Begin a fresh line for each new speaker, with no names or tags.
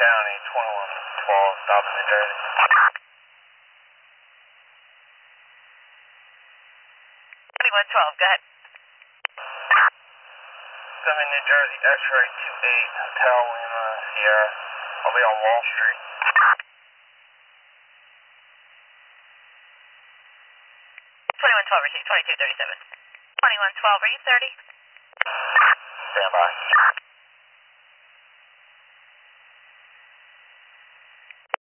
County, 2112, stop in New Jersey.
2112, go ahead.
7 New Jersey, X-ray 28, Hotel Lima, Sierra. I'll be on Wall Street.
2112, receive 2237. 2112, are you 30?
Stand by.